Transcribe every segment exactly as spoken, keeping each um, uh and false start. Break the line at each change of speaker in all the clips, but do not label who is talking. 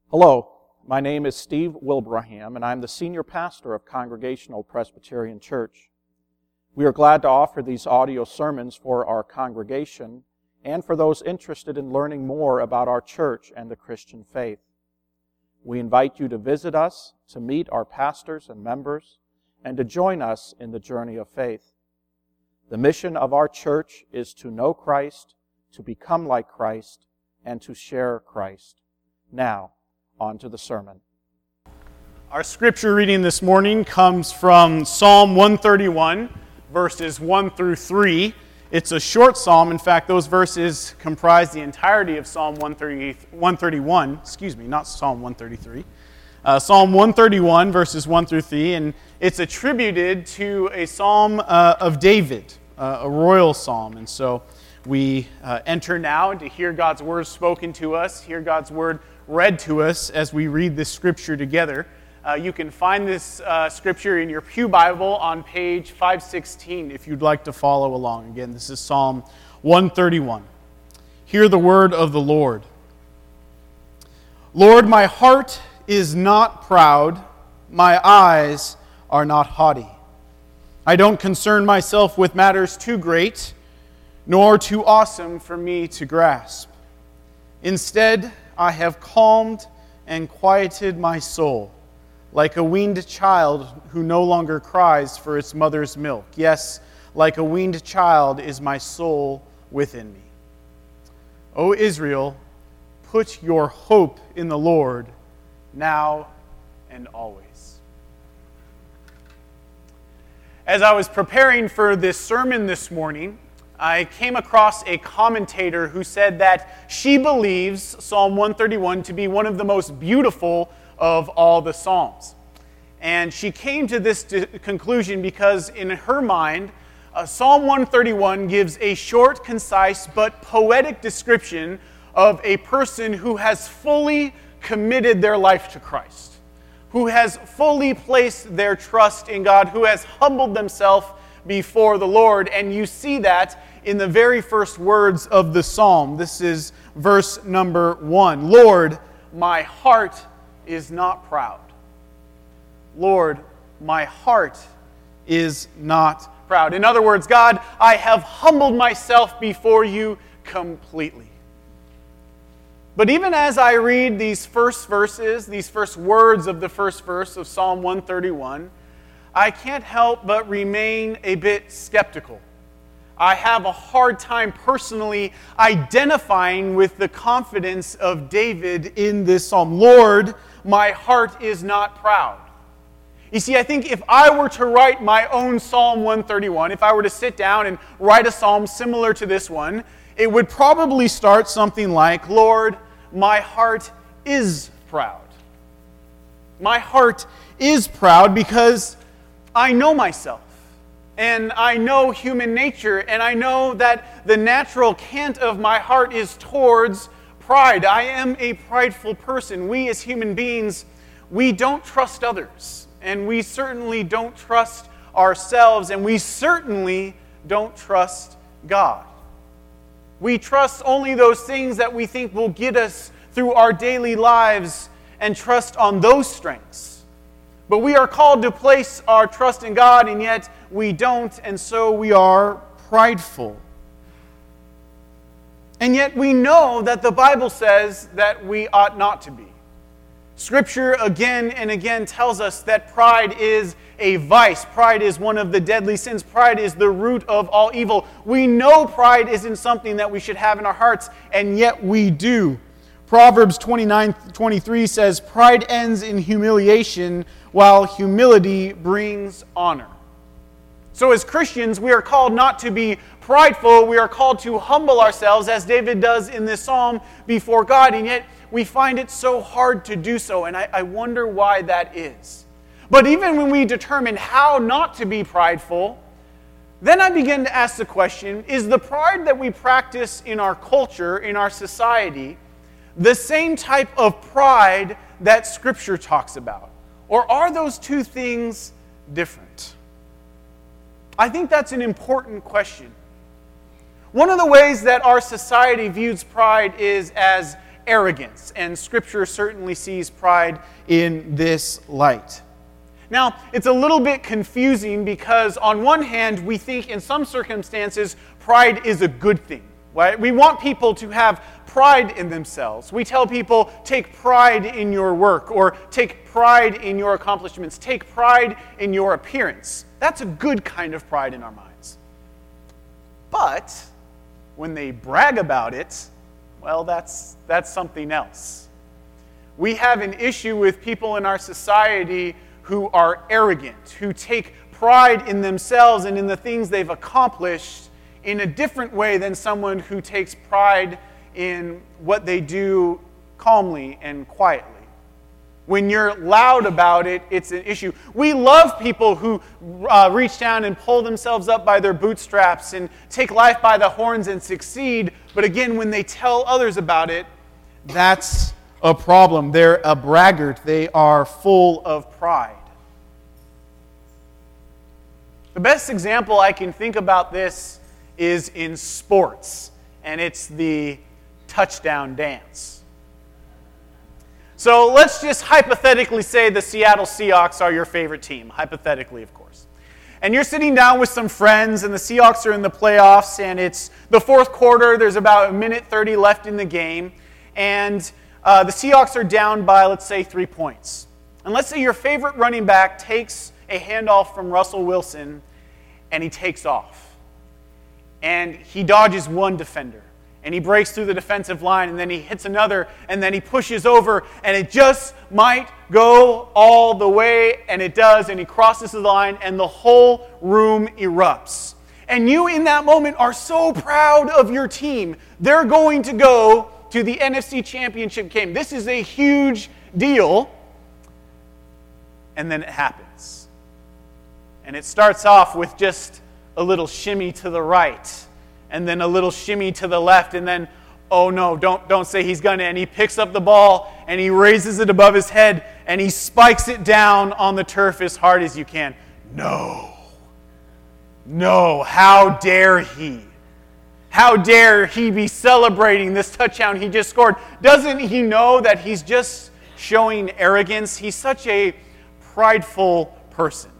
Hello, my name is Steve Wilbraham, and I'm the senior pastor of Congregational Presbyterian Church. We are glad to offer these audio sermons for our congregation and for those interested in learning more about our church and the Christian faith. We invite you to visit us, to meet our pastors and members, and to join us in the journey of faith. The mission of our church is to know Christ, to become like Christ, and to share Christ. Now, on to the sermon.
Our scripture reading this morning comes from Psalm one thirty-one, verses one through three. It's a short psalm. In fact, those verses comprise the entirety of Psalm one thirty-one, excuse me, not Psalm one thirty-three. Uh, Psalm one thirty-one, verses one through three, and it's attributed to a psalm uh, of David, uh, a royal psalm. And so we uh, enter now to hear God's word spoken to us, hear God's word read to us as we read this scripture together. Uh, you can find this uh, scripture in your Pew Bible on page five sixteen if you'd like to follow along. Again, this is Psalm one thirty-one. Hear the word of the Lord. Lord, my heart is not proud, my eyes are not haughty. I don't concern myself with matters too great, nor too awesome for me to grasp. Instead, I have calmed and quieted my soul, like a weaned child who no longer cries for its mother's milk. Yes, like a weaned child is my soul within me. O Israel, put your hope in the Lord, now and always. As I was preparing for this sermon this morning, I came across a commentator who said that she believes Psalm one thirty-one to be one of the most beautiful of all the Psalms. And she came to this de- conclusion because in her mind, uh, Psalm one thirty-one gives a short, concise, but poetic description of a person who has fully committed their life to Christ, who has fully placed their trust in God, who has humbled themselves before the Lord. And you see that in the very first words of the psalm. This is verse number one. Lord, my heart is not proud. Lord, my heart is not proud. In other words, God, I have humbled myself before you completely. But even as I read these first verses, these first words of the first verse of Psalm one thirty-one, I can't help but remain a bit skeptical. I have a hard time personally identifying with the confidence of David in this psalm. Lord, my heart is not proud. You see, I think if I were to write my own Psalm one thirty-one, if I were to sit down and write a psalm similar to this one, it would probably start something like, Lord, my heart is proud. My heart is proud because I know myself. And I know human nature, and I know that the natural cant of my heart is towards pride. I am a prideful person. We as human beings, we don't trust others, and we certainly don't trust ourselves, and we certainly don't trust God. We trust only those things that we think will get us through our daily lives and trust on those strengths. But we are called to place our trust in God, and yet we don't, and so we are prideful. And yet we know that the Bible says that we ought not to be. Scripture again and again tells us that pride is a vice. Pride is one of the deadly sins. Pride is the root of all evil. We know pride isn't something that we should have in our hearts, and yet we do. Proverbs twenty-nine twenty-three says, pride ends in humiliation, while humility brings honor. So as Christians, we are called not to be prideful. We are called to humble ourselves, as David does in this psalm, before God. And yet we find it so hard to do so. And I, I wonder why that is. But even when we determine how not to be prideful, then I begin to ask the question, is the pride that we practice in our culture, in our society, the same type of pride that Scripture talks about? Or are those two things different? I think that's an important question. One of the ways that our society views pride is as arrogance, and Scripture certainly sees pride in this light. Now, it's a little bit confusing because on one hand, we think in some circumstances pride is a good thing. Right? We want people to have pride in themselves. We tell people, take pride in your work, or take pride in your accomplishments, take pride in your appearance. That's a good kind of pride in our minds. But when they brag about it, well, that's, that's something else. We have an issue with people in our society who are arrogant, who take pride in themselves and in the things they've accomplished in a different way than someone who takes pride in what they do calmly and quietly. When you're loud about it, it's an issue. We love people who uh, reach down and pull themselves up by their bootstraps and take life by the horns and succeed. But again, when they tell others about it, that's a problem. They're a braggart. They are full of pride. The best example I can think about this is in sports, and it's the touchdown dance. So let's just hypothetically say the Seattle Seahawks are your favorite team, hypothetically, of course. And you're sitting down with some friends, and the Seahawks are in the playoffs, and it's the fourth quarter, there's about a minute thirty left in the game, and uh, the Seahawks are down by, let's say, three points. And let's say your favorite running back takes a handoff from Russell Wilson, and he takes off. And he dodges one defender, and he breaks through the defensive line, and then he hits another, and then he pushes over, and it just might go all the way, and it does, and he crosses the line, and the whole room erupts. And you, in that moment, are so proud of your team. They're going to go to the N F C Championship game. This is a huge deal. And then it happens. And it starts off with just a little shimmy to the right, and then a little shimmy to the left, and then, oh no, don't, don't say he's gonna, and he picks up the ball, and he raises it above his head, and he spikes it down on the turf as hard as you can. No. No, how dare he? How dare he be celebrating this touchdown he just scored? Doesn't he know that he's just showing arrogance? He's such a prideful person.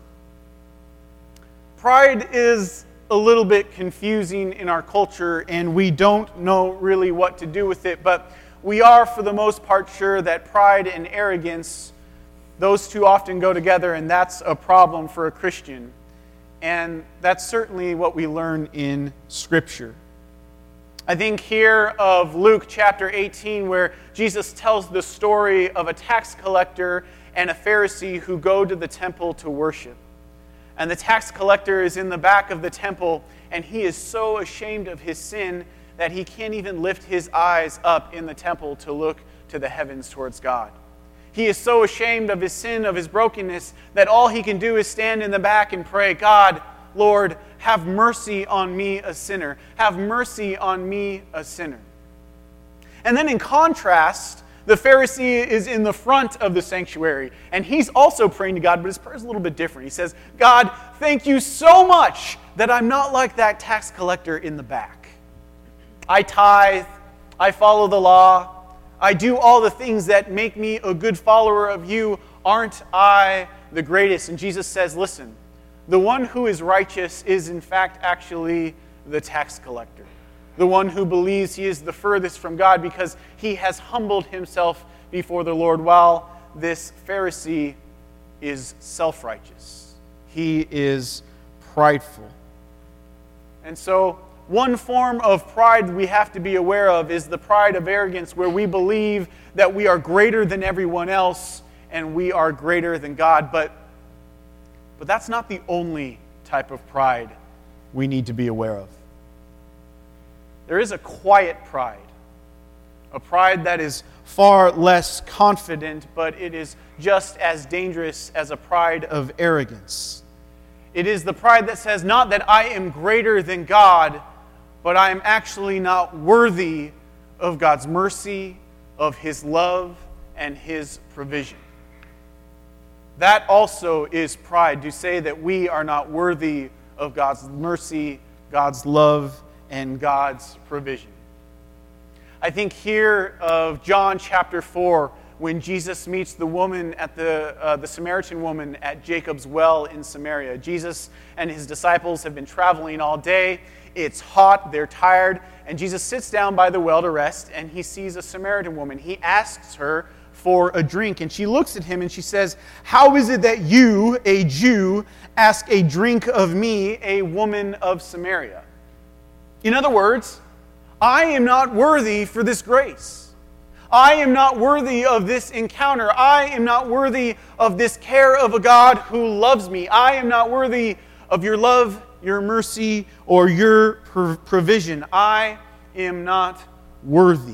Pride is a little bit confusing in our culture, and we don't know really what to do with it, but we are, for the most part, sure that pride and arrogance, those two often go together, and that's a problem for a Christian. And that's certainly what we learn in Scripture. I think here of Luke chapter eighteen, where Jesus tells the story of a tax collector and a Pharisee who go to the temple to worship. And the tax collector is in the back of the temple, and he is so ashamed of his sin that he can't even lift his eyes up in the temple to look to the heavens towards God. He is so ashamed of his sin, of his brokenness, that all he can do is stand in the back and pray, God, Lord, have mercy on me, a sinner. Have mercy on me, a sinner. And then in contrast, the Pharisee is in the front of the sanctuary, and he's also praying to God, but his prayer is a little bit different. He says, God, thank you so much that I'm not like that tax collector in the back. I tithe, I follow the law, I do all the things that make me a good follower of you. Aren't I the greatest? And Jesus says, listen, the one who is righteous is in fact actually the tax collector. The one who believes he is the furthest from God because he has humbled himself before the Lord, while this Pharisee is self-righteous. He is prideful. And so one form of pride we have to be aware of is the pride of arrogance, where we believe that we are greater than everyone else and we are greater than God. But, but that's not the only type of pride we need to be aware of. There is a quiet pride, a pride that is far less confident, but it is just as dangerous as a pride of arrogance. It is the pride that says not that I am greater than God, but I am actually not worthy of God's mercy, of His love, and His provision. That also is pride, to say that we are not worthy of God's mercy, God's love, and God's provision. I think here of John chapter four, when Jesus meets the woman at the uh, the Samaritan woman at Jacob's well in Samaria. Jesus and his disciples have been traveling all day. It's hot, they're tired, and Jesus sits down by the well to rest, and he sees a Samaritan woman. He asks her for a drink, and she looks at him and she says, "How is it that you, a Jew, ask a drink of me, a woman of Samaria?" In other words, I am not worthy for this grace. I am not worthy of this encounter. I am not worthy of this care of a God who loves me. I am not worthy of your love, your mercy, or your provision. I am not worthy.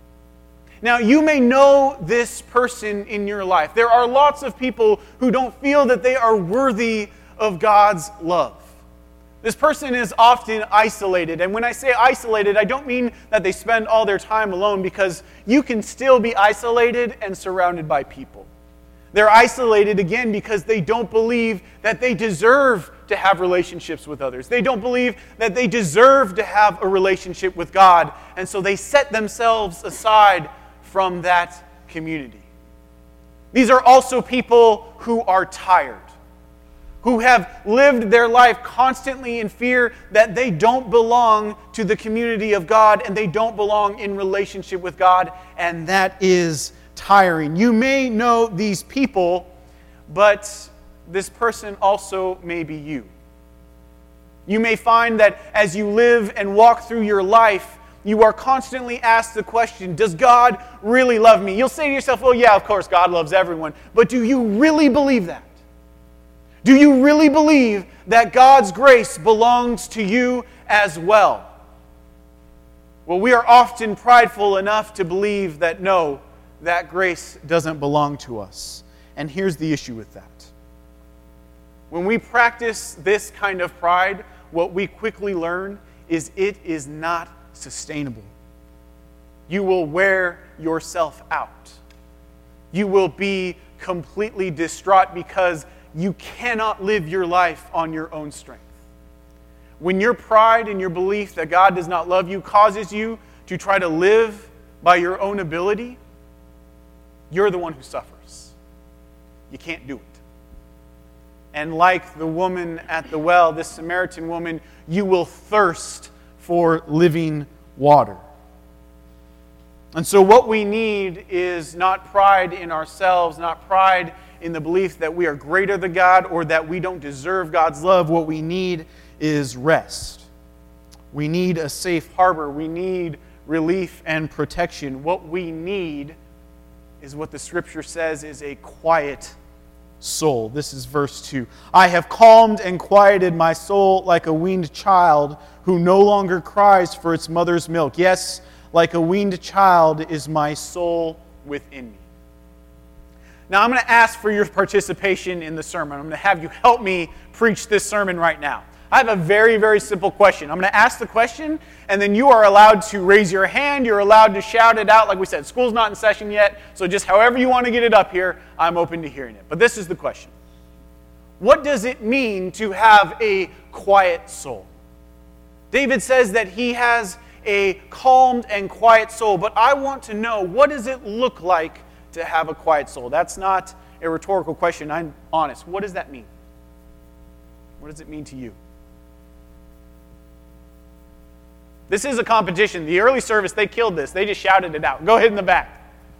Now, you may know this person in your life. There are lots of people who don't feel that they are worthy of God's love. This person is often isolated. And when I say isolated, I don't mean that they spend all their time alone, because you can still be isolated and surrounded by people. They're isolated, again, because they don't believe that they deserve to have relationships with others. They don't believe that they deserve to have a relationship with God. And so they set themselves aside from that community. These are also people who are tired, who have lived their life constantly in fear that they don't belong to the community of God and they don't belong in relationship with God, and that is tiring. You may know these people, but this person also may be you. You may find that as you live and walk through your life, you are constantly asked the question, does God really love me? You'll say to yourself, well, yeah, of course, God loves everyone. But do you really believe that? Do you really believe that God's grace belongs to you as well? Well, we are often prideful enough to believe that no, that grace doesn't belong to us. And here's the issue with that. When we practice this kind of pride, what we quickly learn is it is not sustainable. You will wear yourself out. You will be completely distraught because you cannot live your life on your own strength. When your pride and your belief that God does not love you causes you to try to live by your own ability, you're the one who suffers. You can't do it. And like the woman at the well, this Samaritan woman, you will thirst for living water. And so what we need is not pride in ourselves, not pride in the belief that we are greater than God or that we don't deserve God's love. What we need is rest. We need a safe harbor. We need relief and protection. What we need is what the Scripture says is a quiet soul. This is verse two. I have calmed and quieted my soul like a weaned child who no longer cries for its mother's milk. Yes, like a weaned child is my soul within me. Now I'm going to ask for your participation in the sermon. I'm going to have you help me preach this sermon right now. I have a very, very simple question. I'm going to ask the question, and then you are allowed to raise your hand. You're allowed to shout it out. Like we said, school's not in session yet, so just however you want to get it up here, I'm open to hearing it. But this is the question. What does it mean to have a quiet soul? David says that he has a calmed and quiet soul, but I want to know, what does it look like to have a quiet soul? That's not a rhetorical question. I'm honest. What does that mean? What does it mean to you? This is a competition. The early service, they killed this. They just shouted it out. Go ahead in the back.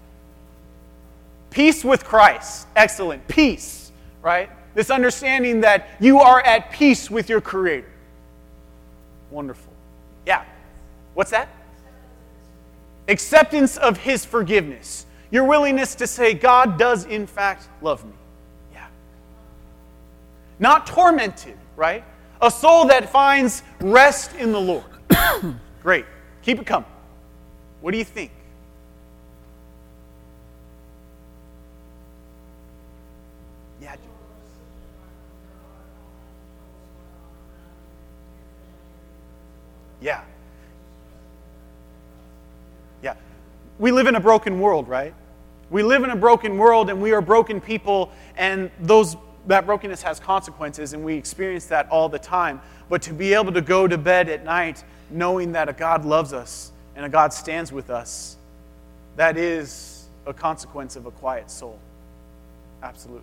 Peace with Christ. Excellent. Peace, right? This understanding that you are at peace with your Creator. Wonderful. Yeah. What's that? Acceptance of His forgiveness. Your willingness to say, God does in fact love me. Yeah. Not tormented, right? A soul that finds rest in the Lord. Great. Keep it coming. What do you think? Yeah. Yeah. Yeah. We live in a broken world, right? We live in a broken world, and we are broken people, and those that brokenness has consequences, and we experience that all the time. But to be able to go to bed at night knowing that a God loves us and a God stands with us, that is a consequence of a quiet soul. Absolutely.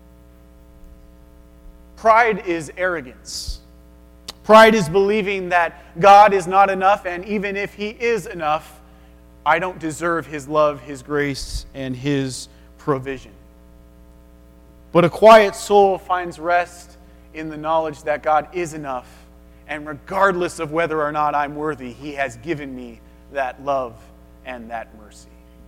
Pride is arrogance. Pride is believing that God is not enough, and even if He is enough, I don't deserve His love, His grace, and His provision. But a quiet soul finds rest in the knowledge that God is enough, and regardless of whether or not I'm worthy, He has given me that love and that mercy.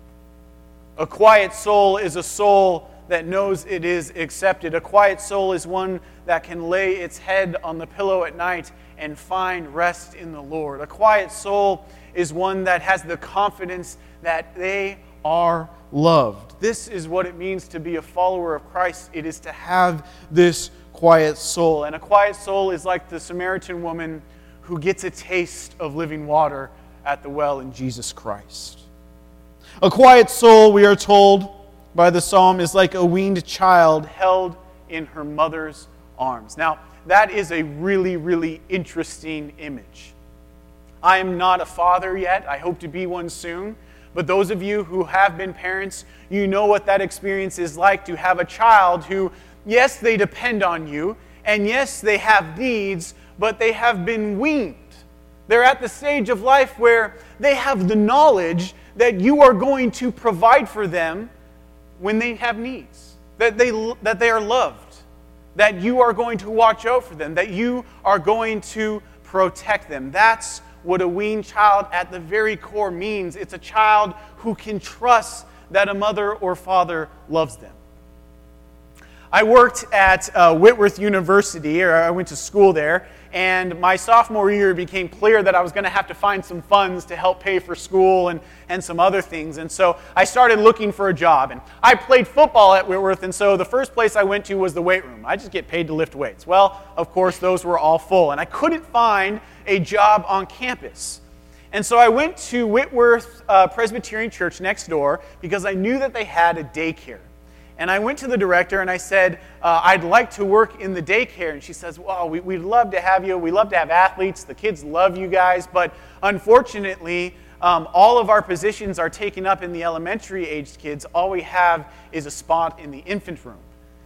A quiet soul is a soul that knows it is accepted. A quiet soul is one that can lay its head on the pillow at night and find rest in the Lord. A quiet soul is one that has the confidence that they are loved. This is what it means to be a follower of Christ. It is to have this quiet soul. And a quiet soul is like the Samaritan woman who gets a taste of living water at the well in Jesus Christ. A quiet soul, we are told by the psalm, is like a weaned child held in her mother's arms. Now, that is a really, really interesting image. I am not a father yet. I hope to be one soon. But those of you who have been parents, you know what that experience is like to have a child who, yes, they depend on you, and yes, they have needs, but they have been weaned. They're at the stage of life where they have the knowledge that you are going to provide for them when they have needs, that they, that they are loved, that you are going to watch out for them, that you are going to protect them. That's what a weaned child at the very core means. It's a child who can trust that a mother or father loves them. I worked at uh, Whitworth University, or I went to school there, and my sophomore year it became clear that I was going to have to find some funds to help pay for school and, and some other things. And so I started looking for a job. And I played football at Whitworth, and so the first place I went to was the weight room. I just get paid to lift weights. Well, of course, those were all full, and I couldn't find a job on campus. And so I went to Whitworth uh, Presbyterian Church next door because I knew that they had a daycare. And I went to the director and I said, uh, I'd like to work in the daycare. And she says, well, we, we'd love to have you. We love to have athletes. The kids love you guys. But unfortunately, um, all of our positions are taken up in the elementary-aged kids. All we have is a spot in the infant room.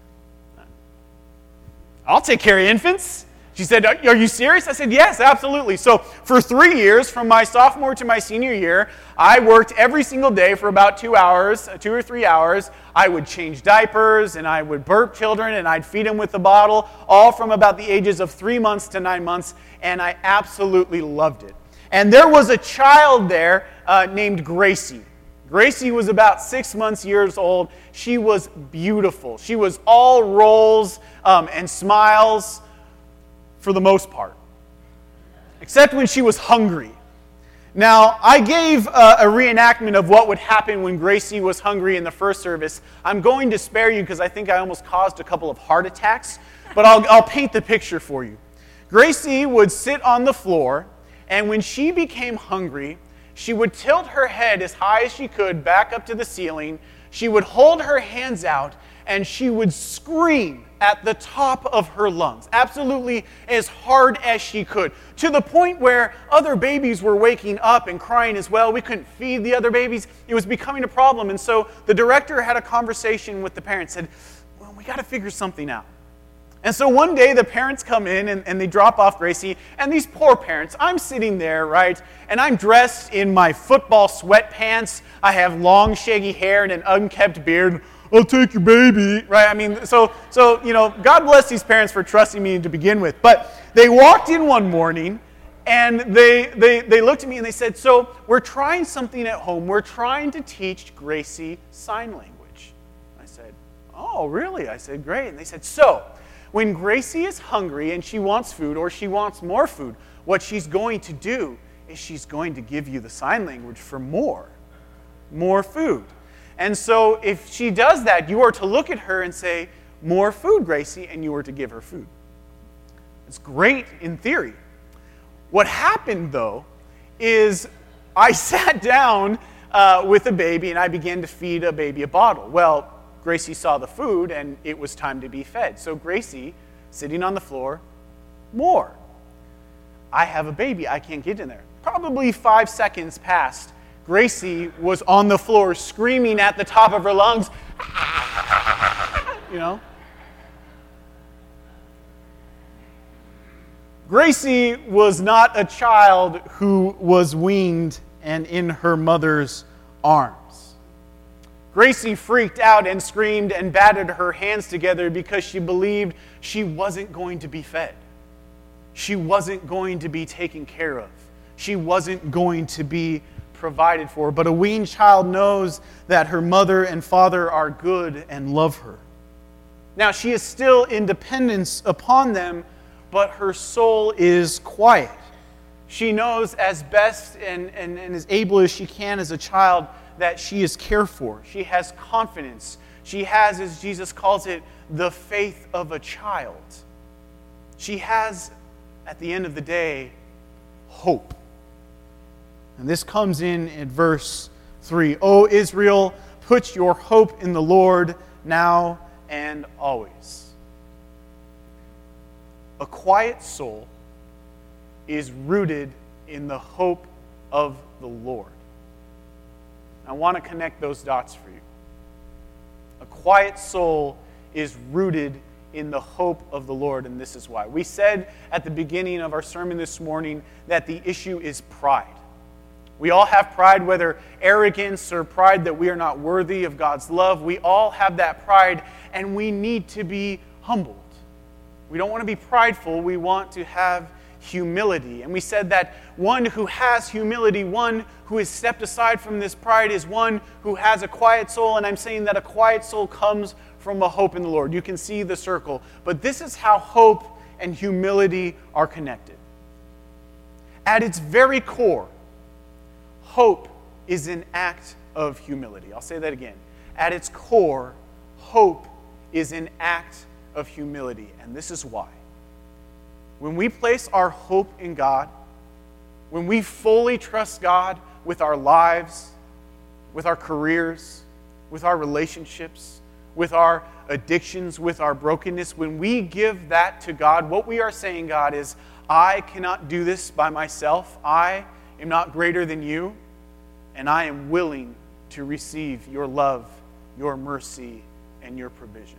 I'll take care of infants. She said, are you serious? I said, yes, absolutely. So for three years, from my sophomore to my senior year, I worked every single day for about two hours, two or three hours. I would change diapers, and I would burp children, and I'd feed them with the bottle, all from about the ages of three months to nine months, and I absolutely loved it. And there was a child there uh, named Gracie. Gracie was about six months years old. She was beautiful. She was all rolls um, and smiles, for the most part, except when she was hungry. Now, I gave uh, a reenactment of what would happen when Gracie was hungry in the first service. I'm going to spare you because I think I almost caused a couple of heart attacks, but I'll, I'll paint the picture for you. Gracie would sit on the floor, and when she became hungry, she would tilt her head as high as she could back up to the ceiling. She would hold her hands out, and she would scream at the top of her lungs, absolutely as hard as she could, to the point where other babies were waking up and crying as well. We couldn't feed the other babies. It was becoming a problem. And so the director had a conversation with the parents, said, well, we got to figure something out. And so one day the parents come in and, and they drop off Gracie, and these poor parents, I'm sitting there, right, and I'm dressed in my football sweatpants. I have long, shaggy hair and an unkempt beard. I'll take your baby, right? I mean, so, so you know, God bless these parents for trusting me to begin with. But they walked in one morning, and they, they, they looked at me and they said, so we're trying something at home. We're trying to teach Gracie sign language. I said, oh, really? I said, great. And they said, so when Gracie is hungry and she wants food or she wants more food, what she's going to do is she's going to give you the sign language for more, more food. And so if she does that, you are to look at her and say, more food, Gracie, and you are to give her food. It's great in theory. What happened, though, is I sat down uh, with a baby and I began to feed a baby a bottle. Well, Gracie saw the food and it was time to be fed. So Gracie, sitting on the floor, more. I have a baby. I can't get in there. probably five seconds passed, Gracie was on the floor screaming at the top of her lungs, you know. Gracie was not a child who was weaned and in her mother's arms. Gracie freaked out and screamed and battered her hands together because she believed she wasn't going to be fed. She wasn't going to be taken care of. She wasn't going to be provided for. But a weaned child knows that her mother and father are good and love her. Now, she is still in dependence upon them, but her soul is quiet. She knows as best and, and, and as able as she can as a child that she is cared for. She has confidence. She has, as Jesus calls it, the faith of a child. She has, at the end of the day, hope. And this comes in at verse three. O Israel, put your hope in the Lord now and always. A quiet soul is rooted in the hope of the Lord. I want to connect those dots for you. A quiet soul is rooted in the hope of the Lord, and this is why. We said at the beginning of our sermon this morning that the issue is pride. We all have pride, whether arrogance or pride that we are not worthy of God's love. We all have that pride, and we need to be humbled. We don't want to be prideful. We want to have humility. And we said that one who has humility, one who has stepped aside from this pride, is one who has a quiet soul. And I'm saying that a quiet soul comes from a hope in the Lord. You can see the circle. But this is how hope and humility are connected. At its very core, hope is an act of humility. I'll say that again. At its core, hope is an act of humility. And this is why. When we place our hope in God, when we fully trust God with our lives, with our careers, with our relationships, with our addictions, with our brokenness, when we give that to God, what we are saying, God, is, I cannot do this by myself. I am not greater than you, and I am willing to receive your love, your mercy, and your provision.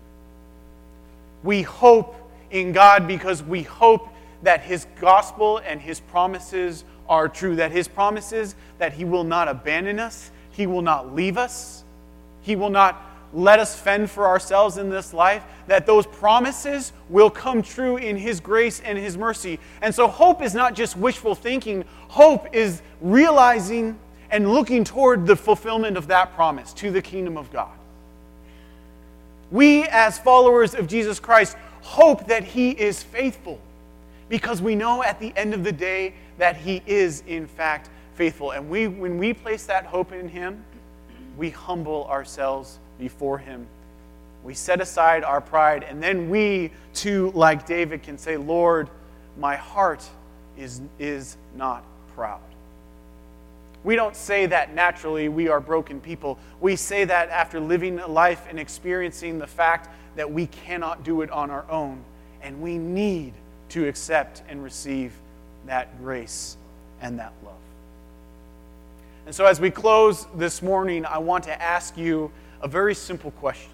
We hope in God because we hope that His gospel and His promises are true, that His promises that He will not abandon us, He will not leave us, He will not let us fend for ourselves in this life, that those promises will come true in His grace and His mercy. And so hope is not just wishful thinking. Hope is realizing and looking toward the fulfillment of that promise to the kingdom of God. We, as followers of Jesus Christ, hope that He is faithful because we know at the end of the day that He is, in fact, faithful. And we, when we place that hope in Him, we humble ourselves before Him. We set aside our pride, and then we, too, like David, can say, Lord, my heart is, is not proud. We don't say that naturally. We are broken people. We say that after living a life and experiencing the fact that we cannot do it on our own, and we need to accept and receive that grace and that love. And so as we close this morning, I want to ask you a very simple question.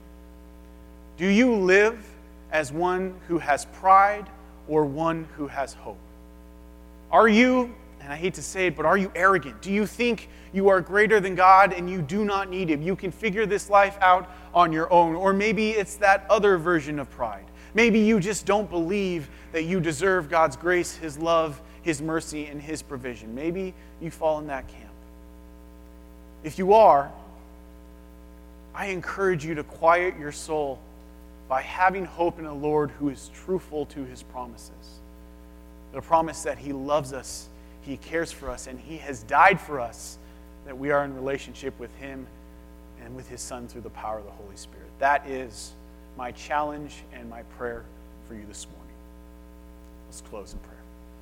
Do you live as one who has pride or one who has hope? Are you, and I hate to say it, but are you arrogant? Do you think you are greater than God and you do not need Him? You can figure this life out on your own. Or maybe it's that other version of pride. Maybe you just don't believe that you deserve God's grace, His love, His mercy, and His provision. Maybe you fall in that camp. If you are, I encourage you to quiet your soul by having hope in a Lord who is truthful to His promises. The promise that He loves us, He cares for us, and He has died for us, that we are in relationship with Him and with His Son through the power of the Holy Spirit. That is my challenge and my prayer for you this morning. Let's close in prayer.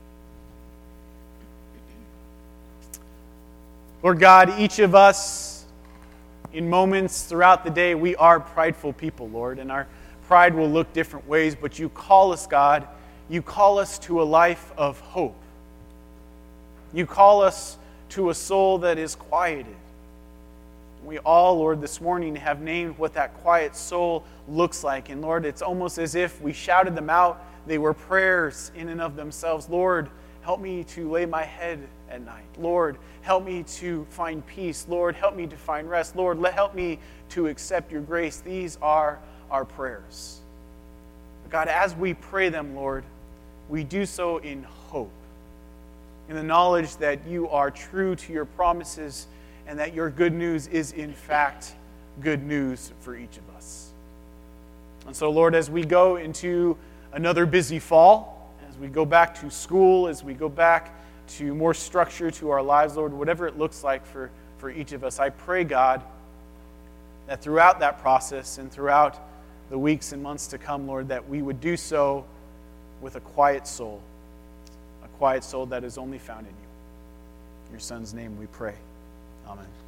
Lord God, each of us, in moments throughout the day, we are prideful people, Lord, and our pride will look different ways, but you call us, God, you call us to a life of hope. You call us to a soul that is quieted. We all, Lord, this morning have named what that quiet soul looks like. And Lord, it's almost as if we shouted them out. They were prayers in and of themselves. Lord, help me to lay my head at night. Lord, help me to find peace. Lord, help me to find rest. Lord, let help me to accept your grace. These are our prayers. But God, as we pray them, Lord, we do so in hope, in the knowledge that you are true to your promises and that your good news is in fact good news for each of us. And so, Lord, as we go into another busy fall, as we go back to school, as we go back to more structure to our lives, Lord, whatever it looks like for, for each of us, I pray, God, that throughout that process and throughout the weeks and months to come, Lord, that we would do so with a quiet soul, a quiet soul that is only found in you. In your Son's name we pray. Amen.